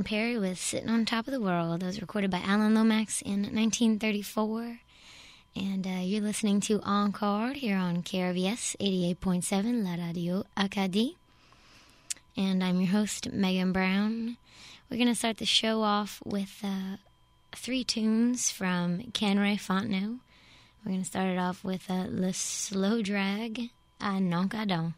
Perry with Sitting on Top of the World. That was recorded by Alan Lomax in 1934. And you're listening to Encore here on KRVS 88.7 La Radio Acadie. And I'm your host, Megan Brown. We're going to start the show off with 3 tunes from Kenray Fontenot. We're going to start it off with Le Slow Drag à Noncadon.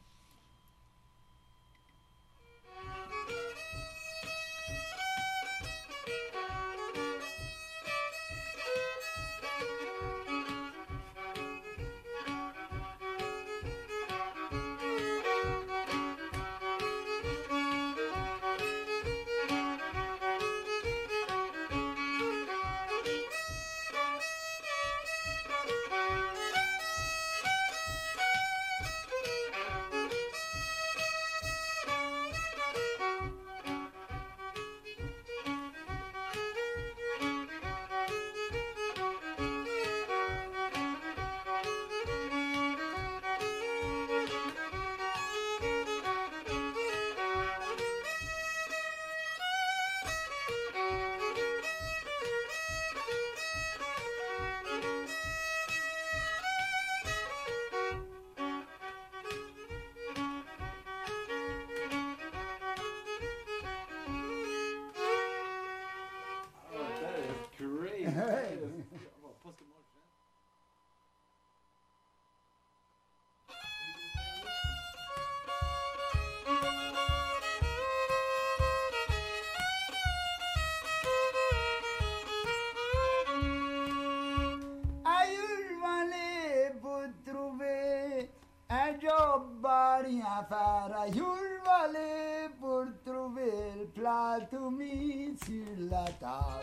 Pour trouver le plat tout mis sur la table.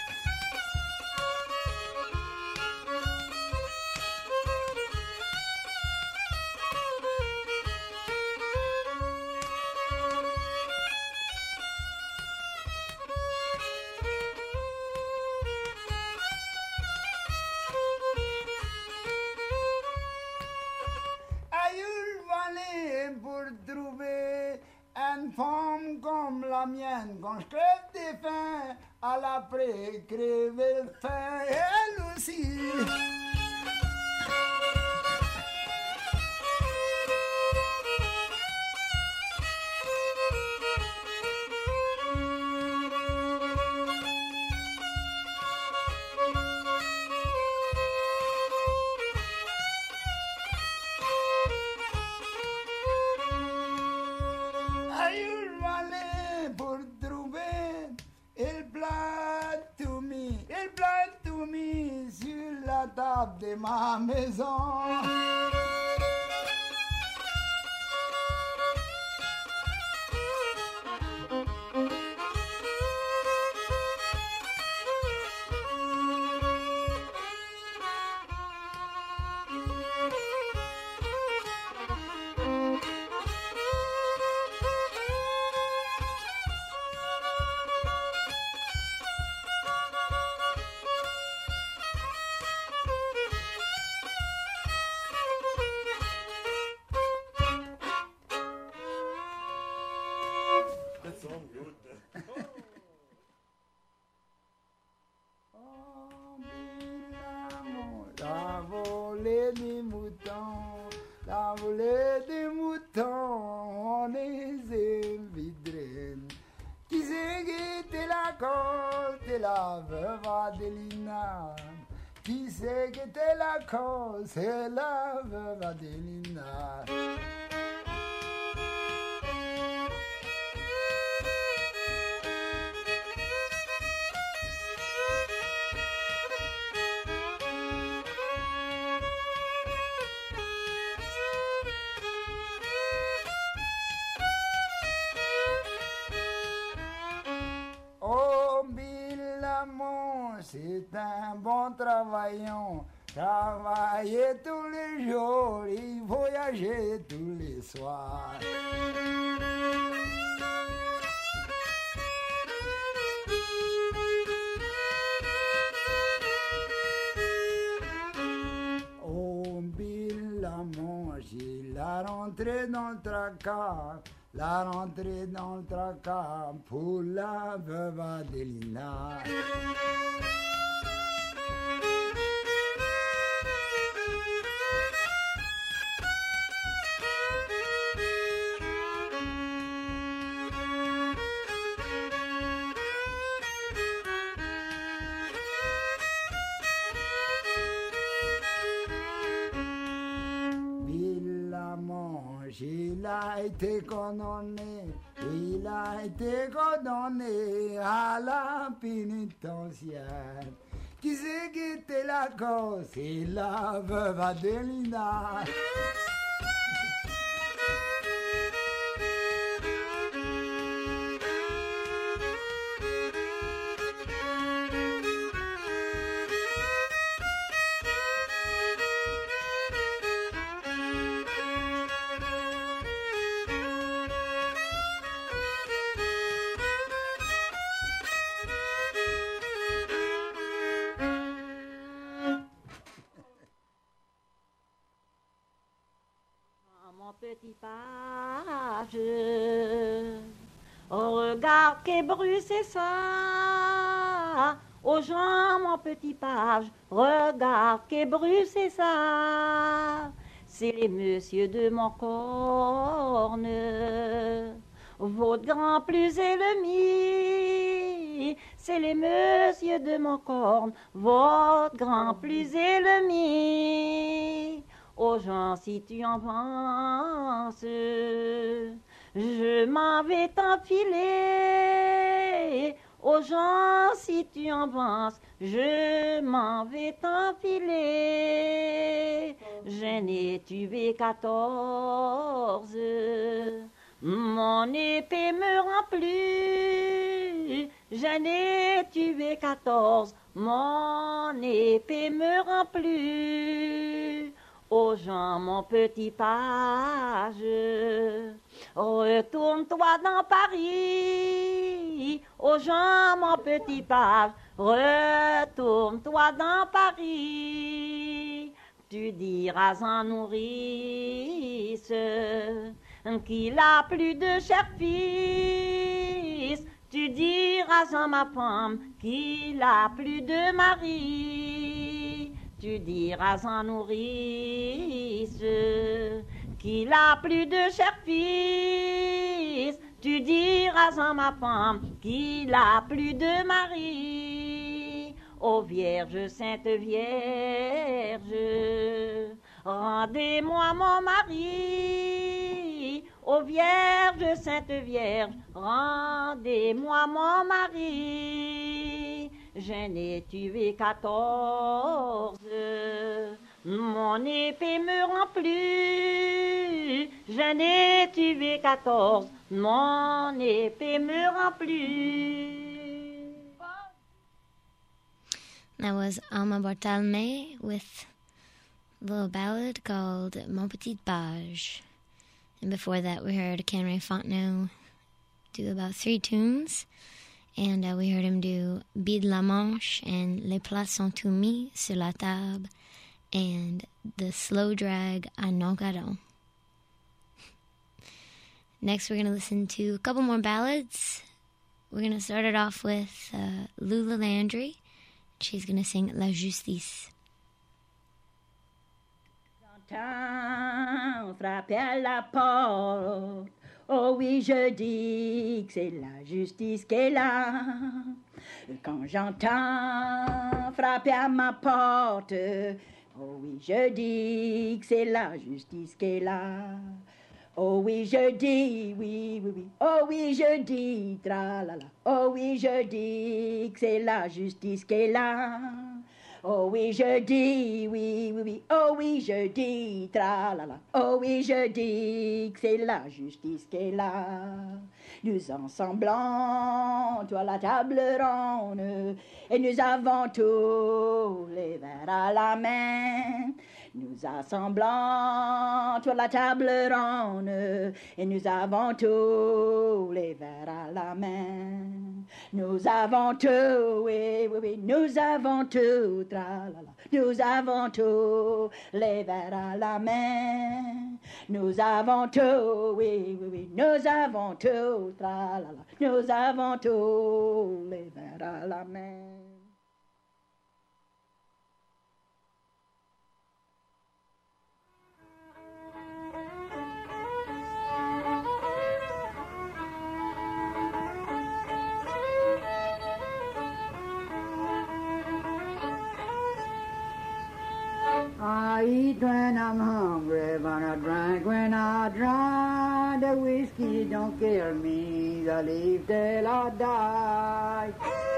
Pour trouver une femme comme la mienne, quand je crève des faim, à l'après crever le faim, elle aussi. Table de ma maison. La volée des moutons, on les évidrines. Qui c'est qui était la cause de la veuve Adelina? Qui c'est qui était la cause? C'est la veuve Adelina. C'est un bon travaillant, travailler tous les jours et voyager tous les soirs. Oh, Bill a mangé la rentrée dans le tracas, la rentrée dans le tracas pour la veuve Adélina. Il a été condamné, il a été condamné à la pénitentiaire. Qui c'est qui était la cause? C'est la veuve Adélina. Petit page, oh, regarde que bruit c'est ça. Aux gens, mon petit page, regarde que bruit c'est ça. C'est les messieurs de mon corne, votre grand plus est le mien. C'est les messieurs de mon corne, votre grand plus est le mien. Aux gens, si tu en penses, je m'en vais t'enfiler. Aux gens, si tu en penses, je m'en vais t'enfiler. Je n'ai tué 14, mon épée me remplit. Je n'ai tué 14, mon épée me remplit. Aux gens, mon petit page, retourne-toi dans Paris. Aux gens, mon petit page, retourne-toi dans Paris. Tu diras en nourrice qu'il a plus de cher fils. Tu diras en ma femme qu'il a plus de mari. Tu diras en nourrice qu'il a plus de cher fils. Tu diras en ma femme qu'il a plus de mari. Ô Vierge, Sainte Vierge, rendez-moi mon mari. Ô Vierge, Sainte Vierge, rendez-moi mon mari. Je n'ai tué 14, mon épée me remplit. Je n'ai tué 14, mon épée me remplit. That was Alma Bartolome with a little ballad called Mon Petit Page. And before that, we heard Kenray Fontenot do about 3 tunes. And we heard him do Bide la Manche and Les plats sont tout mis sur la table and the slow drag à Non-Gadon. Next, we're going to listen to a couple more ballads. We're going to start it off with Lula Landry. She's going to sing La Justice. J'entends frapper à la porte. Oh oui, je dis que c'est la justice qui est là. Quand j'entends frapper à ma porte, oh oui, je dis que c'est la justice qui est là. Oh oui, je dis, oui, oui, oui. Oh oui, je dis, tra-la-la. Oh oui, je dis que c'est la justice qui est là. Oh oui, je dis, oui, oui, oui. Oh oui, je dis, tra-la-la. Oh oui, je dis que c'est la justice qui est là. Nous ensemblons, toi la table ronde, et nous avons tous les verres à la main. Nous assemblons sur la table ronde et nous avons tous les verres à la main. Nous avons tout, oui, oui, oui, nous avons tout, tra-la-la. Nous avons tous les verres à la main. Nous avons tout, oui, oui, oui, nous avons tout, tra-la-la. Nous avons tous les verres à la main. I eat when I'm hungry, but I drink when I dry. The whiskey don't kill me, I live till I die.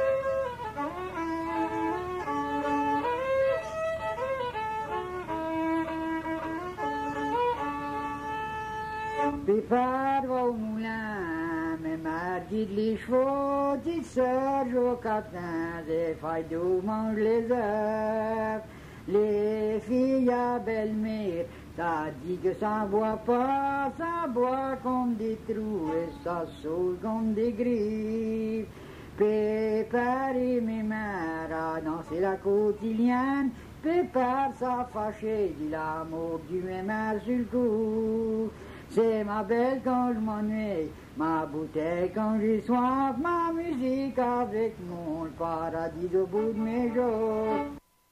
Puis faire au moulin, mes mères dites les chevaux, dites ça, jour catin, des failles d'eau mangent les œufs. Les filles à belle-mère, t'as dit que ça boit pas, ça boit comme des trous et ça saute comme des griffes. Pépère et mes mères à danser la quotidienne, Pépère ça fâché, dit l'amour du même sur le cou. C'est ma belle quand je m'ennuie, ma bouteille quand j'ai soif, ma musique avec mon paradis au bout de mes jours.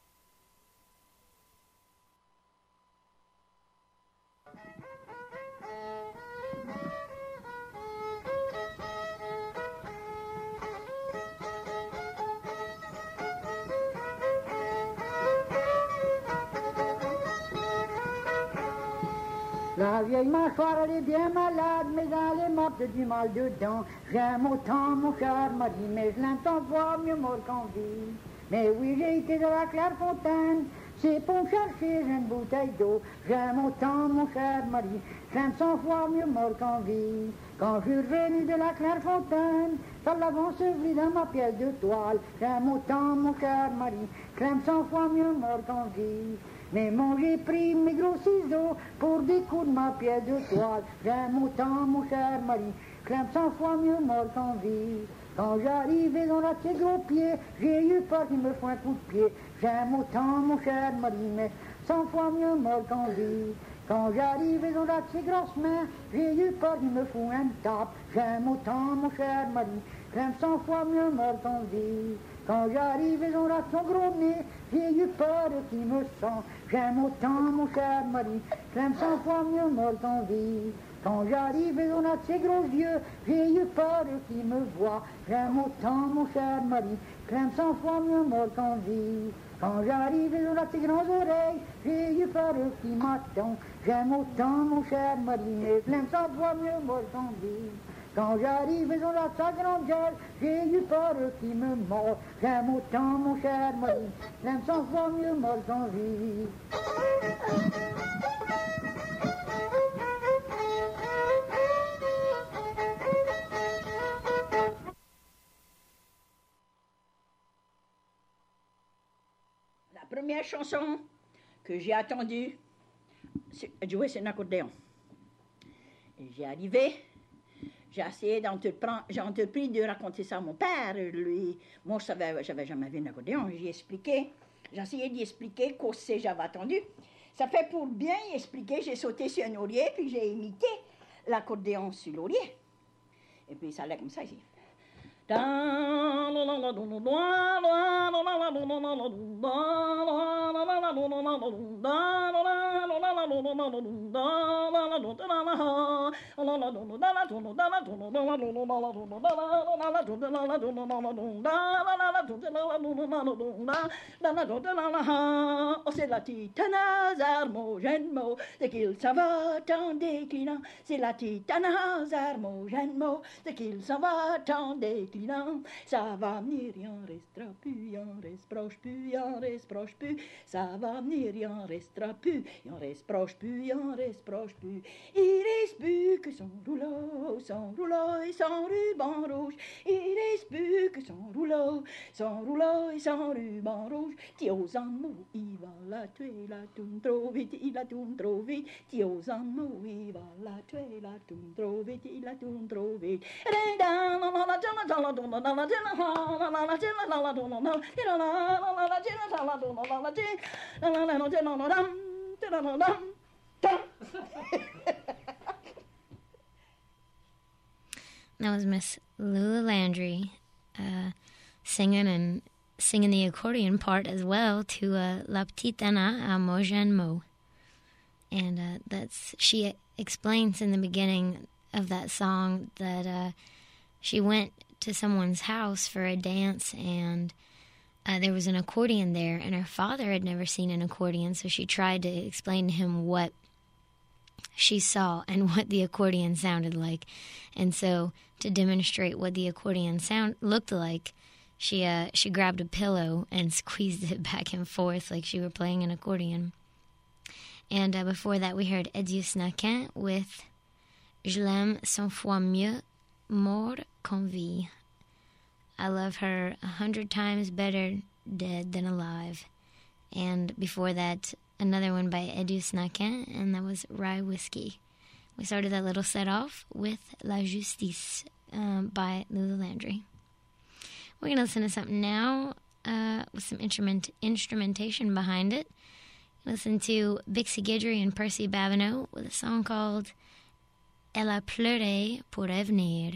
La vieille mâchoire, elle est bien malade, mais elle est morte du mal de dents. J'aime autant mon cher mari, mais je l'entends voir mieux mort qu'en vie. Mais oui, j'ai été de la Clairefontaine, c'est pour me chercher une bouteille d'eau. J'aime autant mon cher mari, je l'aime 100 fois mieux mort qu'en vie. Quand je suis revenu de la Clairefontaine, ça l'avance enseveli dans ma pièce de toile. J'aime autant mon cher mari, je l'aime 100 fois mieux mort qu'en vie. Mais moi j'ai pris mes gros ciseaux pour découdre ma pièce de toile. J'aime autant mon cher mari, je l'aime 100 fois mieux mort qu'en vie. Quand j'arrivais dans la ses gros pieds, j'ai eu peur qu'il me fasse un coup de pied. J'aime autant mon cher mari, mais 100 fois mieux mort qu'en vie. Quand j'arrivais dans la ses grosses mains, j'ai eu peur qu'il me fasse un tape. J'aime autant mon cher mari, je l'aime 100 fois mieux mort qu'en vie. Quand j'arrivais dans la son gros nez, j'ai eu peur qu'il me sent. J'aime autant mon cher mari, je l'aime 100 fois mieux mort qu'en vie. Quand j'arrivais dans la ses gros yeux, j'ai eu peur qu'il me voit. J'aime autant mon cher mari, je l'aime 100 fois mieux mort qu'en vie. Quand j'arrivais dans la ses grandes oreilles, j'ai eu peur qu'il m'attend. J'aime autant mon cher mari, mais je l'aime 100 fois mieux mort qu'en vie. Quand j'arrivais dans la sa grande gueule, j'ai eu peur qu'il me mord. J'aime autant mon cher mari, je l'aime 100 fois mieux mort qu'en vie. La première chanson que j'ai attendue, c'est un accordéon. Et j'ai arrivé. J'ai entrepris de raconter ça à mon père. Lui, moi, j'avais jamais vu un accordéon. J'ai essayé d'y expliquer qu'est-ce que j'avais attendu. Ça fait pour bien y expliquer, j'ai sauté sur un laurier, puis j'ai imité l'accordéon sur le laurier. Et puis ça allait comme ça ici. C'est la titane Zarmo, c'est qu'il s'en va en déclinant. C'est la titane Zarmo, c'est qu'il s'en va en déclinant. trilant. Ça va venir, il en restera plus, il en reste proche plus, il en reste proche plus. Ça va venir, il en restera plus, il en reste proche plus, il en reste proche plus. Il reste plus que son rouleau et son ruban rouge. Il reste plus que son rouleau et son ruban rouge. Tiozano, il va la tuer, la tourne trop vite, il la tourne trop vite. Tiozano, il va la tuer, la tourne trop vite, il la tourne trop vite. That was Miss Lula Landry singing the accordion part as well to La Petite Anna à Mojan Mo. And she explains in the beginning of that song that she went to someone's house for a dance and there was an accordion there, and her father had never seen an accordion, so she tried to explain to him what she saw and what the accordion sounded like. And so to demonstrate what the accordion sound looked like, she grabbed a pillow and squeezed it back and forth like she were playing an accordion. And before that, we heard Edius Naquin with Je l'aime 100 fois mieux mort qu'en vie. I love her 100 times better dead than alive. And before that, another one by Edius Naquin, and that was Rye Whiskey. We started that little set off with La Justice by Lula Landry. We're going to listen to something now with some instrumentation behind it. Listen to Bixie Guidry and Percy Babineau with a song called Elle a pleuré pour revenir.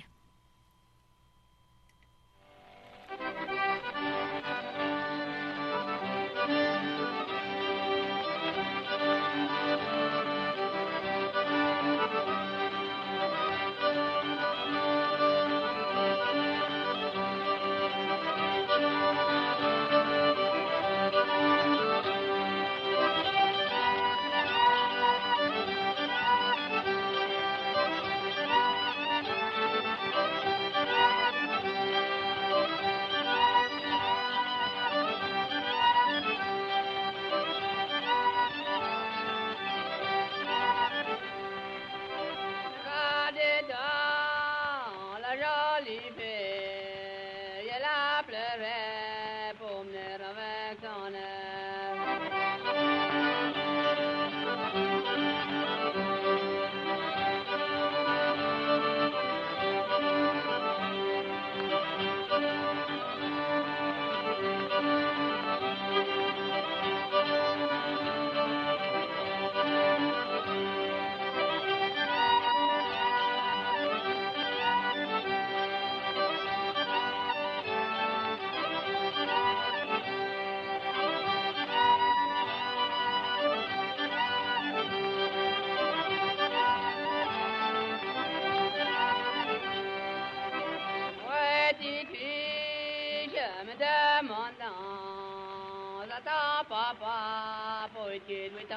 Papa, poiché lui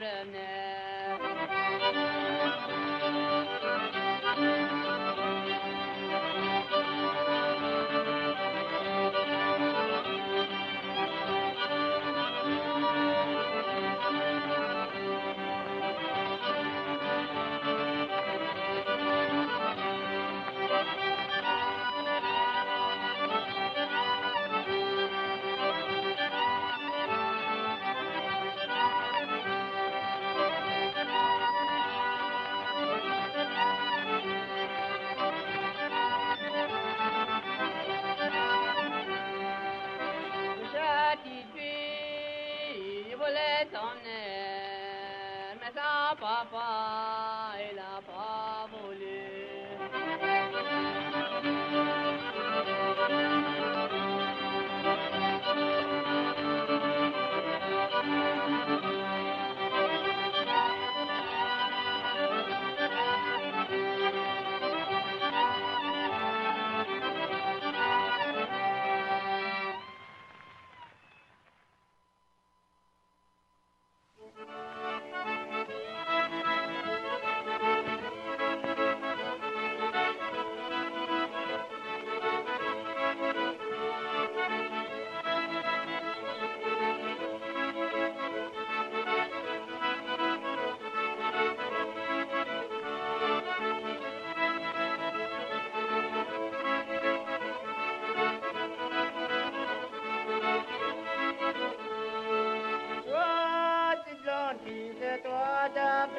Papa, il a pas voulu.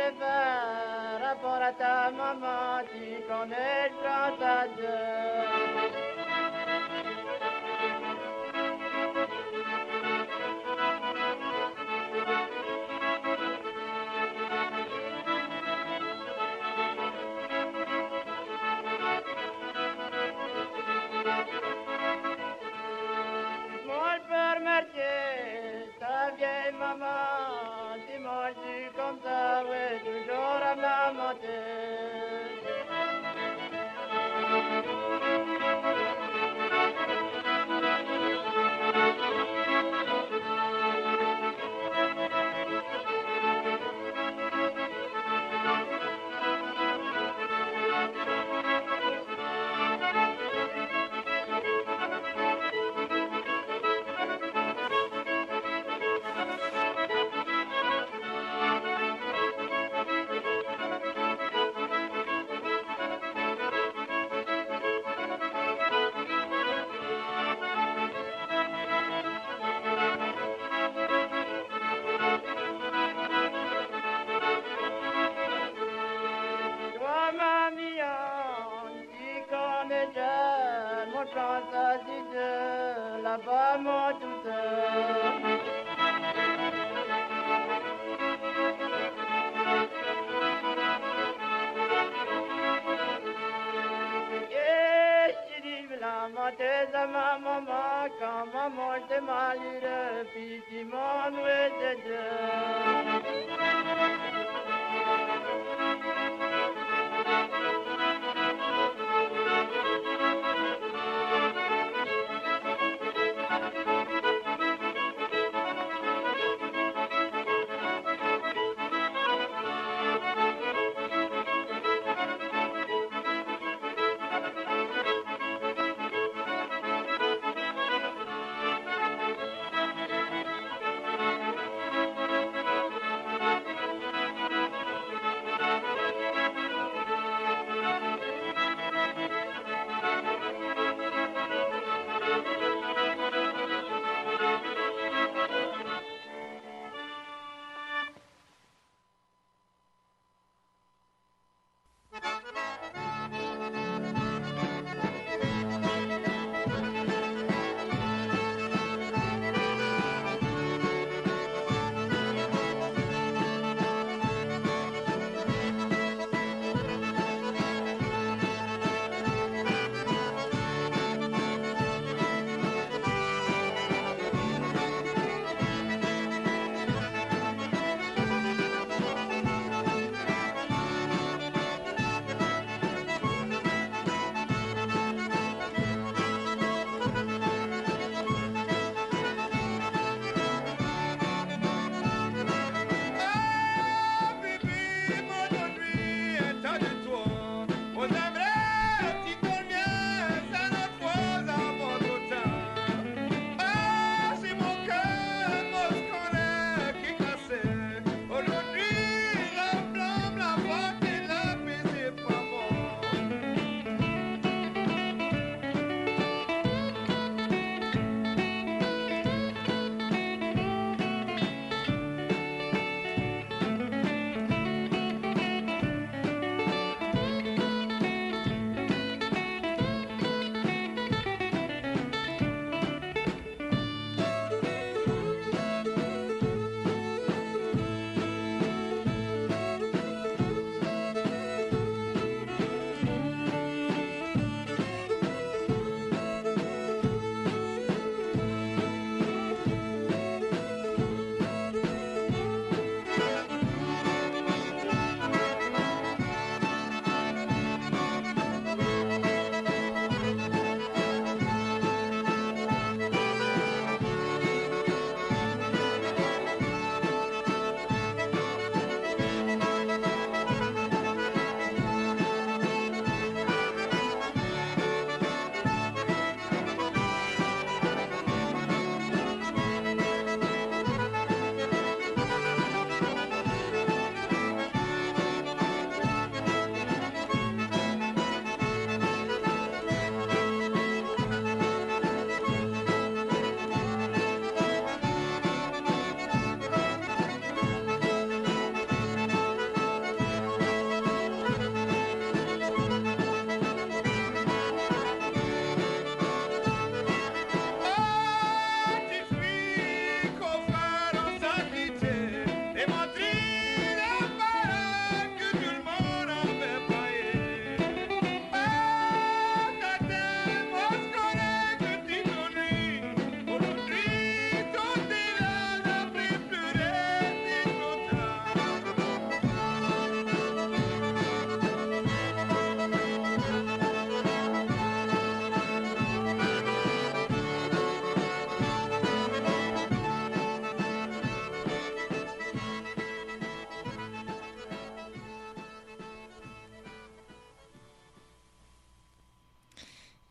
préfères, rapport à ta maman, tu connais le grand à deux. Moi, je peux remercier ta vieille maman, tu manges du comme ça, ouais, toujours à ma montée. Toi, ma mignonne, tu connais déjà mon chance à Dieu, là-bas, mon tout seul. Et je dis, la montée de ma maman, quand maman t'est malheureux, puis tu m'en de Dieu.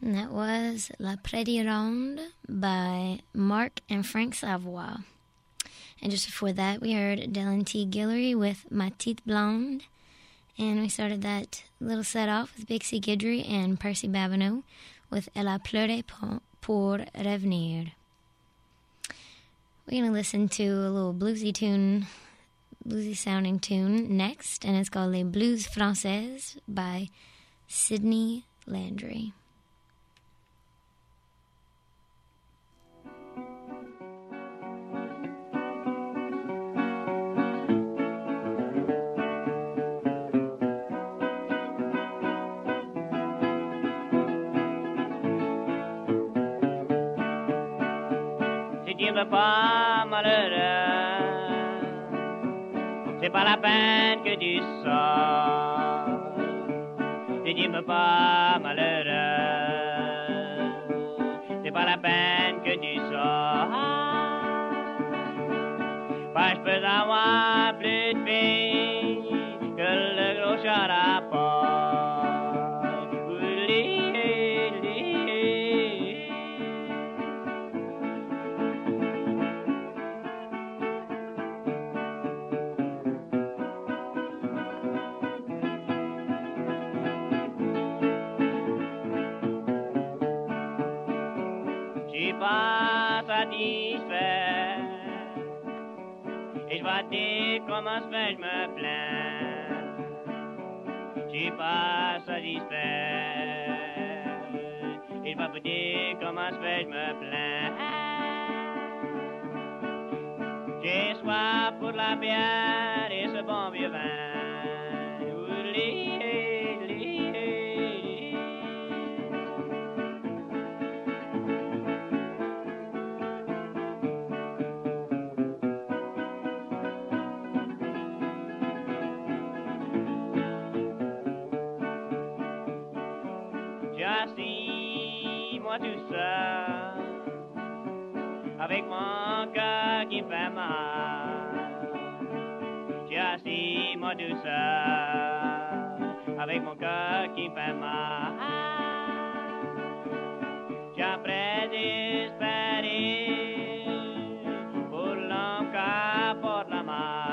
And that was La Prairie Ronde by Mark and Frank Savoy. And just before that, we heard Dylan T. Guillory with Ma Petite Blonde. And we started that little set off with Bixie Guidry and Percy Babineau with Elle a pleuré pour revenir. We're going to listen to a little bluesy sounding tune next, and it's called Les Blues Françaises by Sidney Landry. Pas malheureux, c'est pas la peine que tu sors. Ne dis-moi pas malheureux, c'est pas la peine que tu sors. Pas je peux avoir plus de filles que le gros chat à porte. Et je vais te dire comment se fait, je me plains. Je suis pas satisfait. Et je vais vous dire comment se fait, je me plains. J'ai soif pour la bière et ce bon vieux vin. Assis-moi tout seul, avec mon cœur qui fait mal. J'ai assis-moi tout seul, avec mon cœur qui fait mal. J'ai désespéré pour l'homme qui porte la main.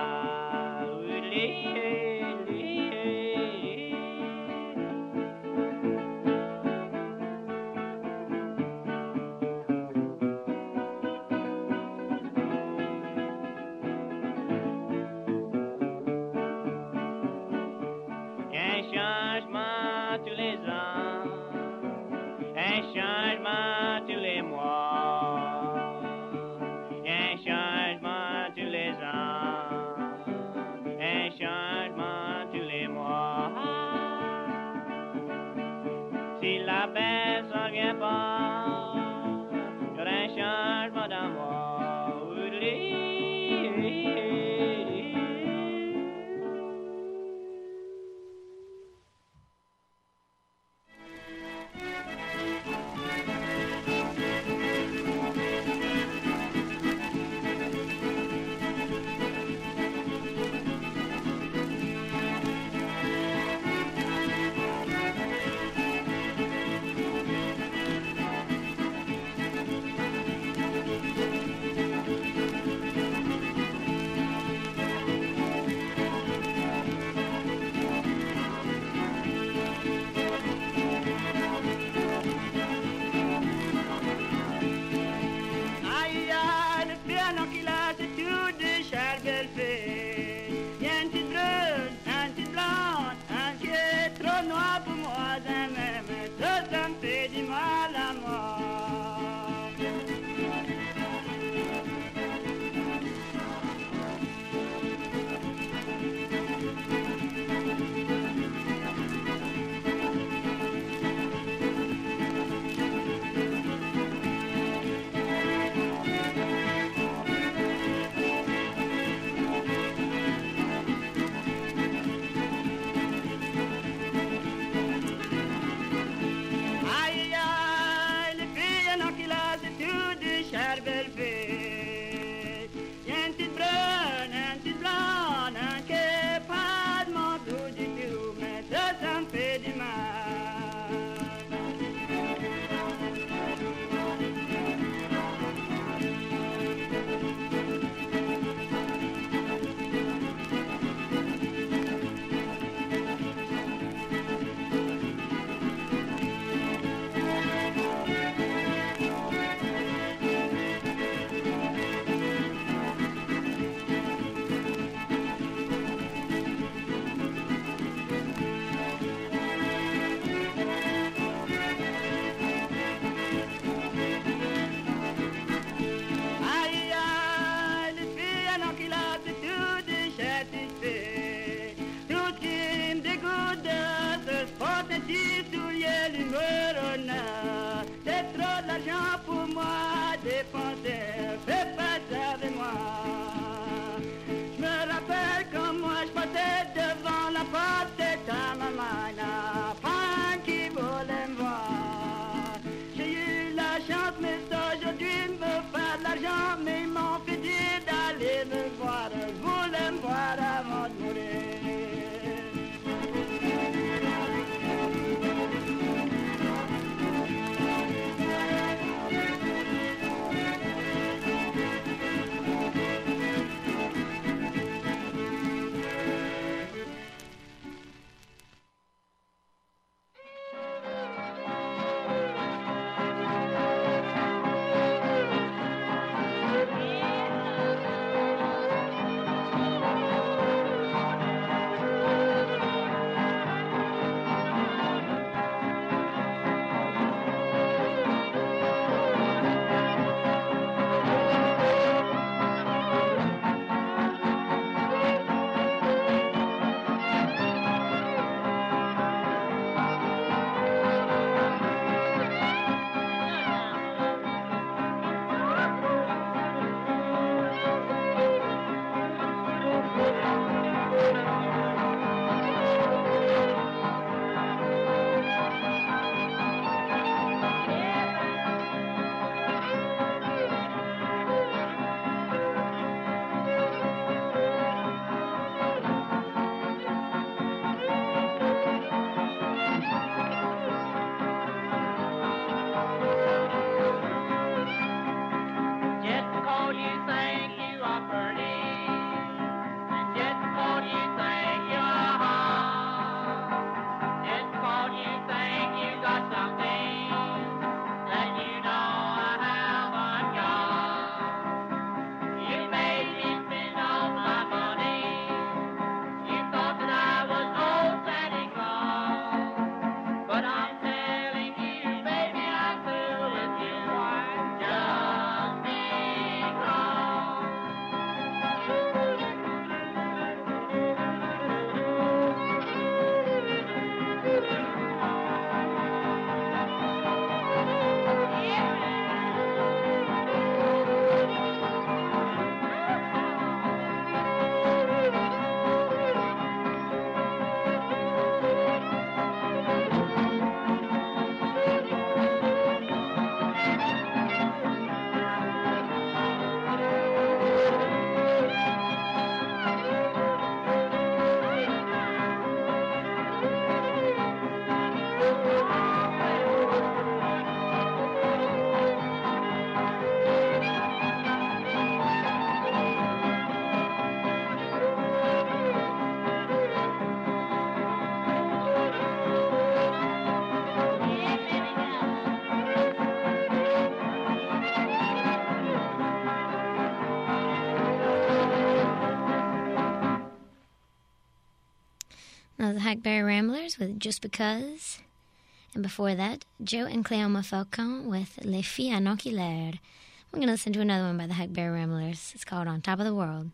That was the Hackberry Ramblers with Just Because. And before that, Joe and Cléoma Falcon with Les Filles Anoculaires. We're going to listen to another one by the Hackberry Ramblers. It's called On Top of the World.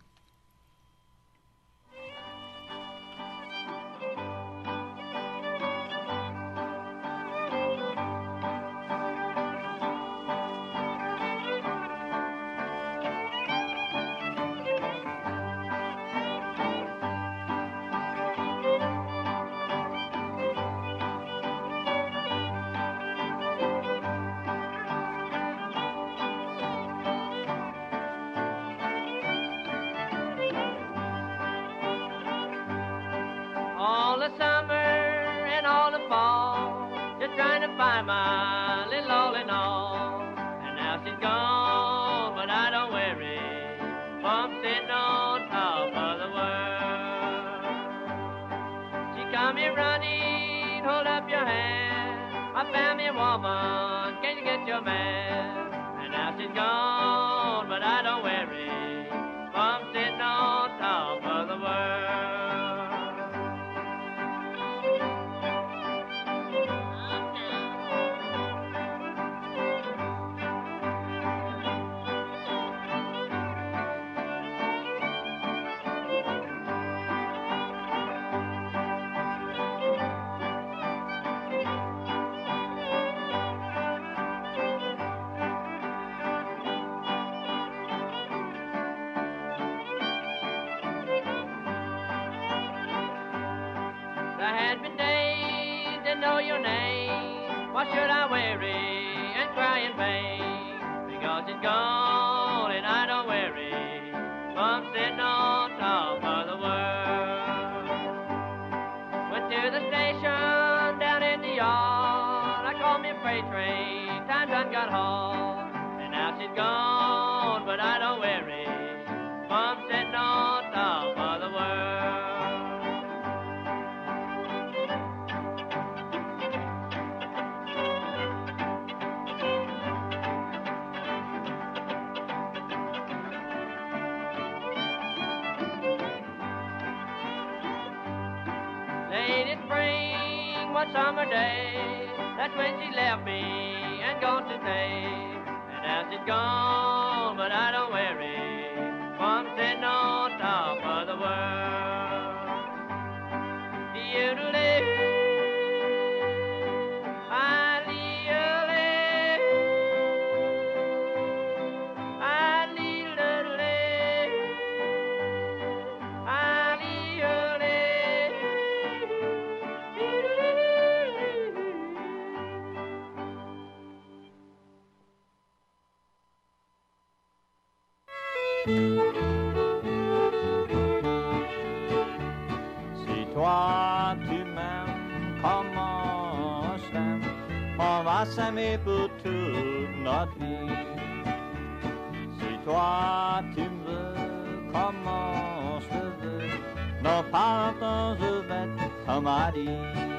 All the summer and all the fall, just trying to find my little all in all. And now she's gone, but I don't worry, for I'm sitting on top of the world. She come here running, hold up your hand. I found me a woman, can you get your man? And now she's gone, but I don't worry, for I'm sitting on top of the world. There had been days to know your name. Why should I worry and cry in vain? Because it's gone and I don't worry, for I'm sitting on top of the world. Went to the station down in the yard. I called me a freight train, time done got hard. And now she's gone, but I don't worry, for I'm sitting on top of the world. Late in spring, one summer day, that's when she left me and gone to stay. And now she's gone, but I don't worry, for I'm sitting on top of the world. Si toi tu m'aimes, comment je t'aime, on va s'aimer pour toute notre vie. Si toi tu me veux, comment je te veux, non pas longtemps je vais être ton mari.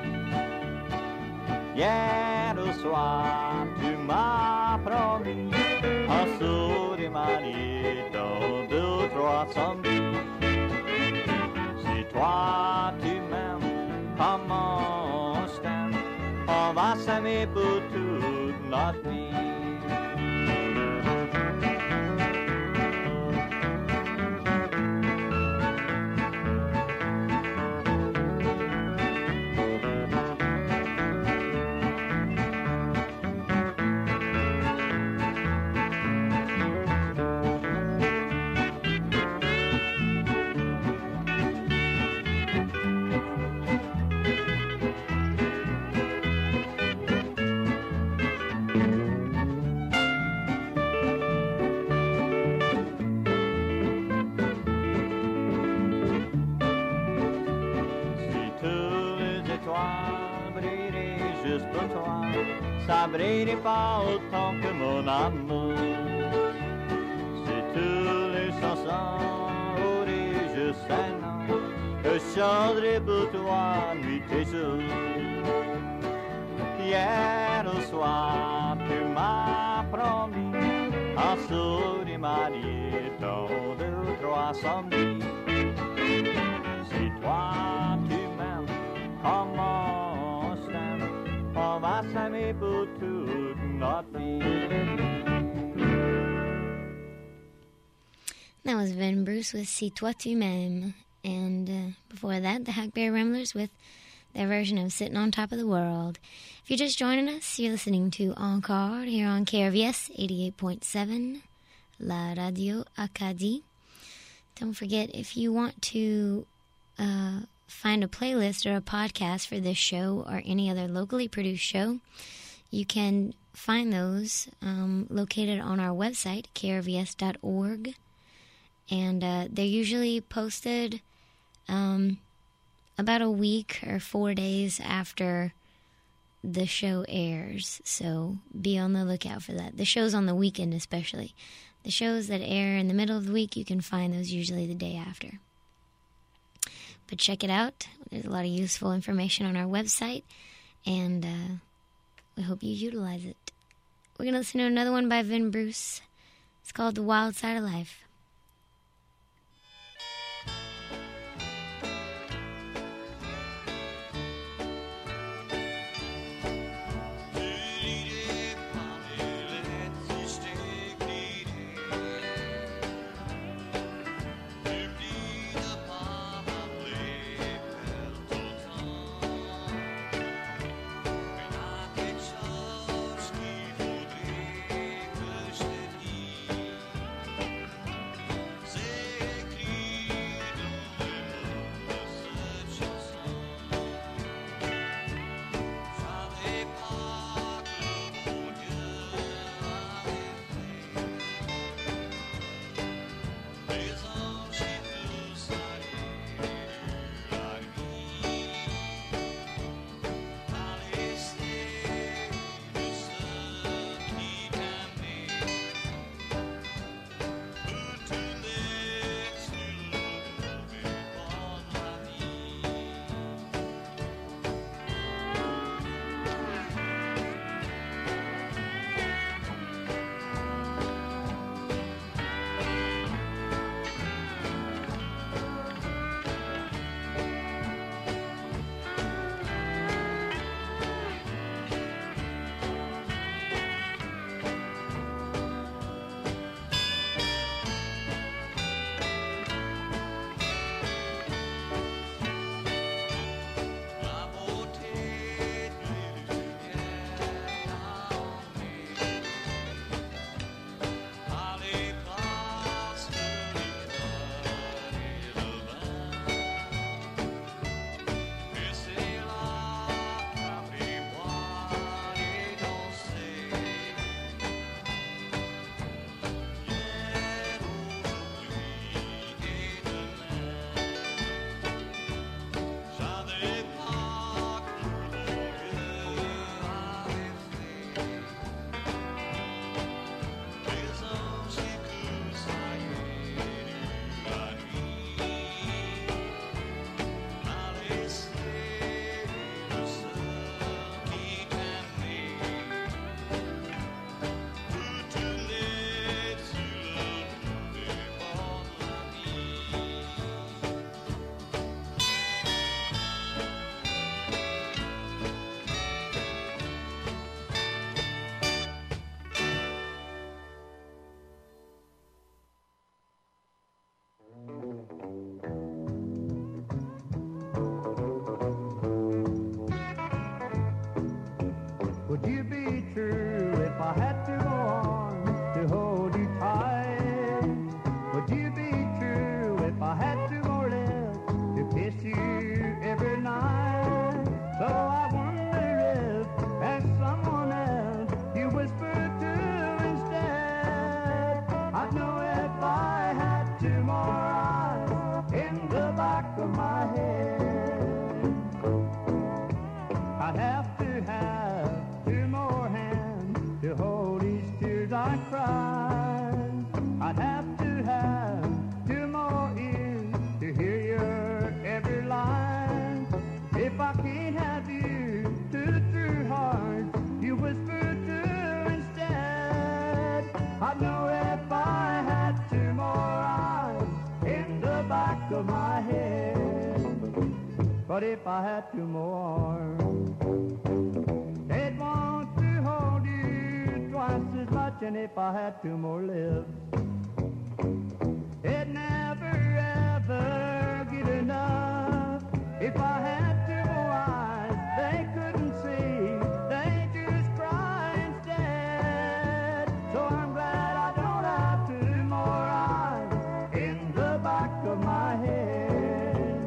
Hier au soir tu m'as promis un sourire marié dans 2 ou 3 samedis. Si toi tu m'aimes, comment je t'aime, on va s'aimer pour toute notre vie. Ça brillerait pas autant que mon amour. Si tous les chansons auraient juste un nom, que je chanterais pour toi nuit et jour. Hier au soir tu m'as promis un sourire marié dans 2 ou 3 samedis. Si toi tu m'aimes, betog not be. That was Vin Bruce with Si Toi Tu M'aimes. And before that, the Hackberry Ramblers with their version of Sitting on Top of the World. If you're just joining us, you're listening to Encore here on KRVS 88.7, La Radio Acadie. Don't forget, if you want to find a playlist or a podcast for this show or any other locally produced show, you can find those located on our website, krvs.org. And they're usually posted about a week or 4 days after the show airs. So be on the lookout for that. The shows on the weekend especially. The shows that air in the middle of the week, you can find those usually the day after. But check it out. There's a lot of useful information on our website, and we hope you utilize it. We're going to listen to another one by Vin Bruce. It's called The Wild Side of Life. But if I had two more, they'd want to much, and if I had two more lives, it'd never ever get enough. If I had two more eyes, they couldn't see, they just cry instead. So I'm glad I don't have two more eyes in the back of my head.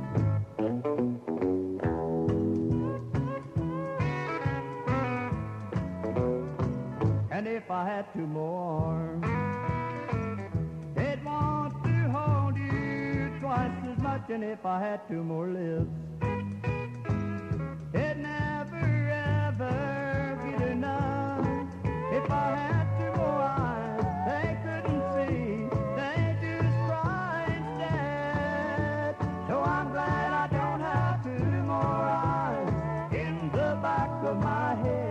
And if I had two more arms, they'd want to hold you twice as much. And if I had two more lips, it'd never ever get enough. If I had two more eyes, they couldn't see, they just cry instead. So I'm glad I don't have two more eyes in the back of my head.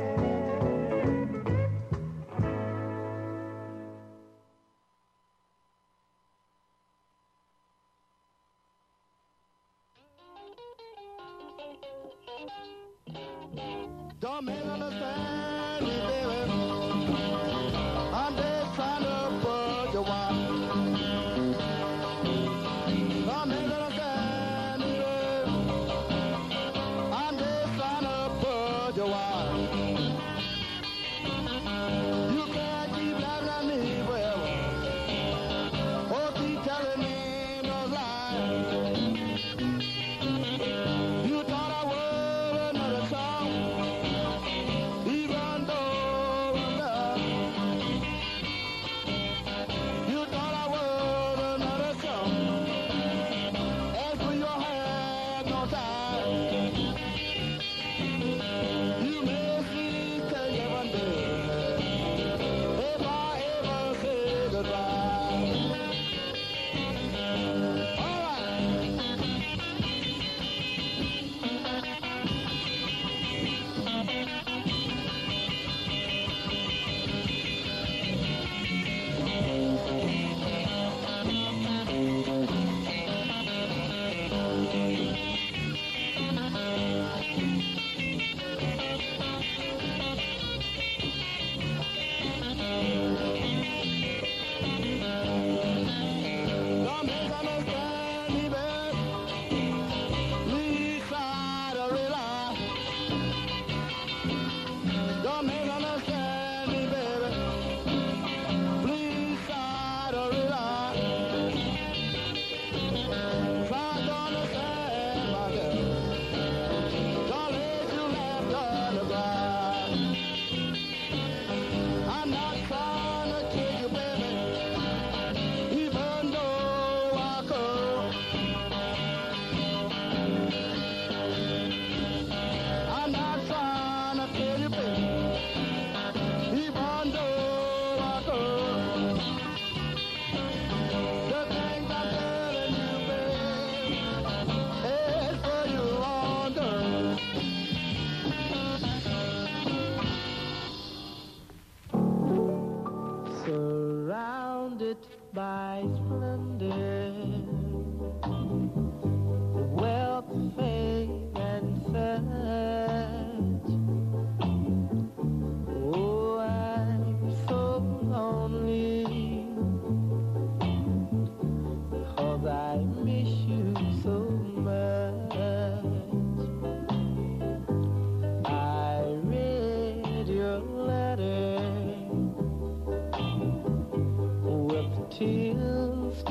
Don't misunderstand me, baby. I'm just trying to put you on. Don't misunderstand me, baby. I'm just trying to put you on. You can't keep laughing at me forever, or keep telling me no lies. You thought I was another song, even though I'm not. You thought I was another song, as for your hand no time. You may see tell you one day, if I ever say goodbye. All right. Don't misunderstand me, babe. Please try to realize. Don't misunderstand me, baby. Please try to realize. Try to understand myself. Don't let you laugh on the ground. I'm not trying to kill you, baby, even though I could. I'm not trying to kill you, baby, even though I could. The things I'm telling you, baby, is for you all done. Surrounded by splendor, wealth, fame, and such. Oh, I'm so lonely, because I miss you so much. I read your letter with tears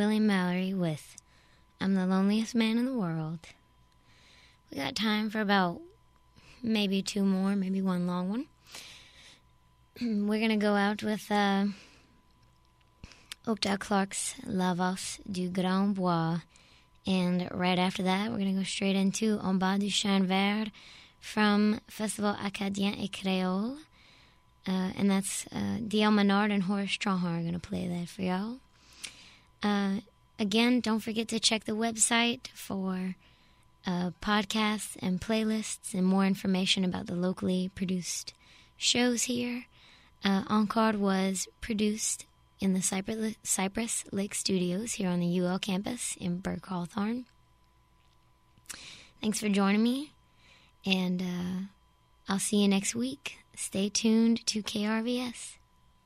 William Mallory with I'm the Loneliest Man in the World. We got time for about maybe two more, maybe one long one. We're going to go out with Octa Clark's La Valse du Grand Bois. And right after that, we're going to go straight into En bas du Chêne Vert from Festival Acadien et Créole. And that's D.L. Menard and Horace Strawhorn are going to play that for y'all. Again, don't forget to check the website for podcasts and playlists and more information about the locally produced shows here. Encore was produced in the Cypress Lake Studios here on the UL campus in Burke Hawthorne. Thanks for joining me, and I'll see you next week. Stay tuned to KRVS.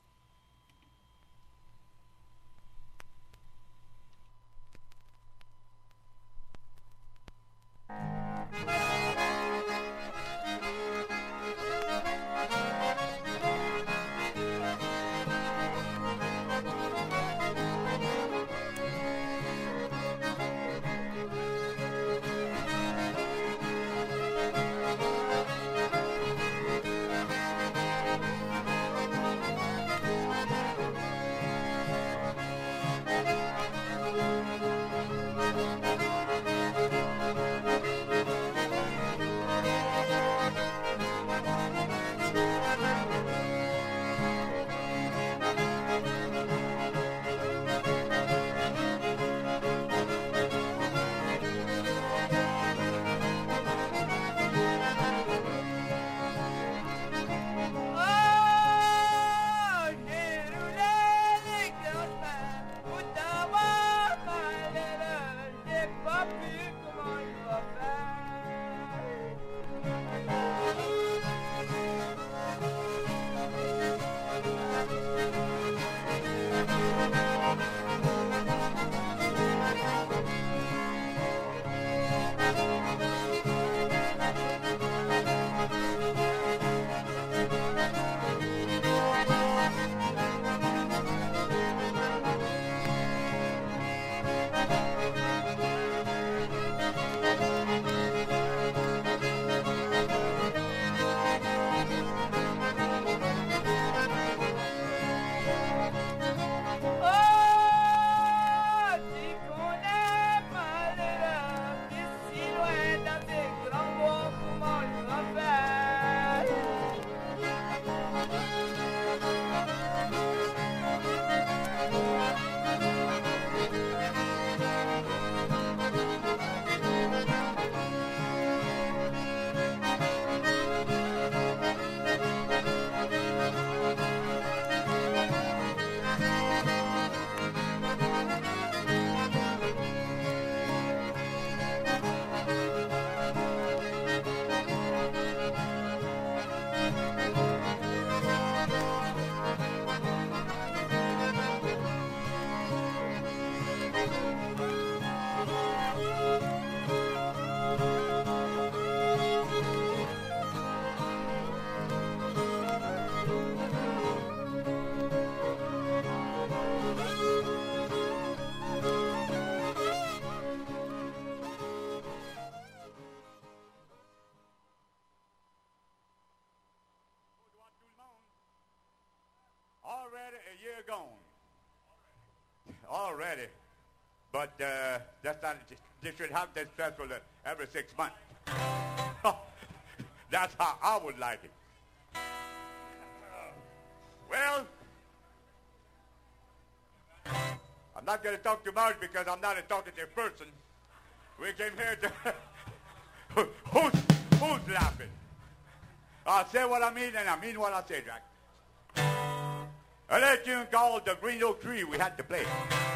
Already, but that's not. They should have this festival every 6 months. That's how I would like it. Well, I'm not going to talk too much because I'm not a talkative person. We came here to. Who's laughing? I'll say what I mean, and I mean what I say, Jack. A little tune called The Green Oak Tree we had to play.